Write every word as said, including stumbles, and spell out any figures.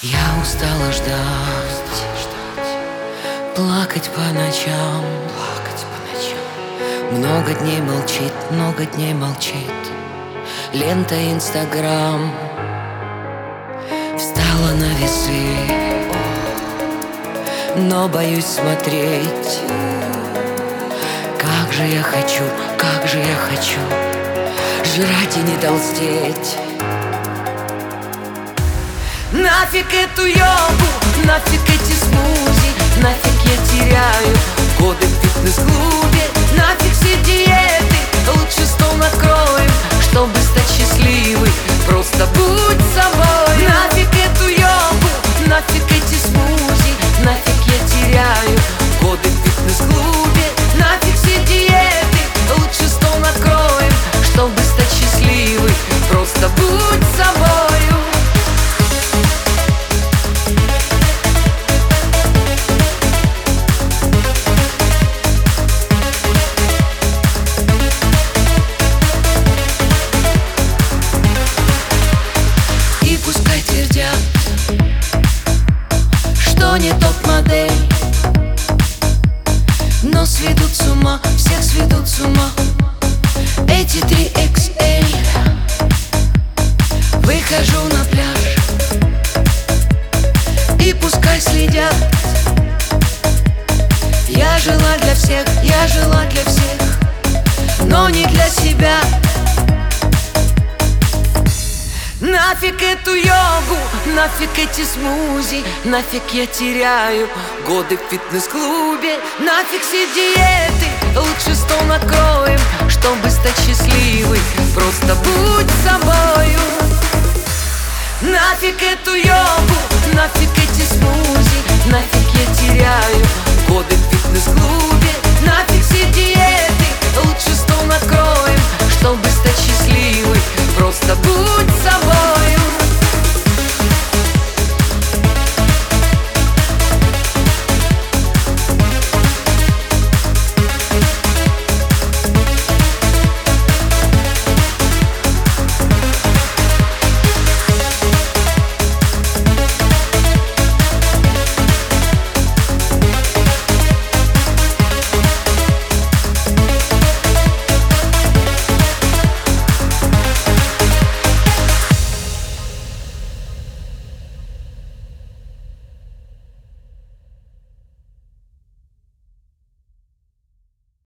Я устала ждать, плакать по ночам, плакать по ночам. Много дней молчит, много дней молчит лента Инстаграм. Встала на весы, но боюсь смотреть. Как же я хочу, как же я хочу жрать и не толстеть. Нафиг эту йогу, нафиг эти смузи, нафиг я теряю годы в фитнес-клубе. Нафиг все диеты, лучше стол накроем, чтобы стать счастливой. Просто будь собой. Нафиг эту йогу, нафиг эти смузи, нафиг я теряю годы в фитнес-клубе. Нафиг все диеты, лучше стол накроем, чтобы стать счастливой. Просто будь собою. Что не топ-модель, но сведут с ума, всех сведут с ума эти три икс эль. Выхожу на пляж, и пускай следят. Я жила для всех, я жила для всех, но не для себя. Нафиг эту йогу, нафиг эти смузи, нафиг я теряю годы в фитнес-клубе. Нафиг все диеты, лучше стол накроем, чтобы стать счастливой. Просто будь собою. Нафиг эту йогу, нафиг эти смузи, нафиг я теряю годы в фитнес-клубе. Нафиг все диеты, лучше стол накроем, чтобы стать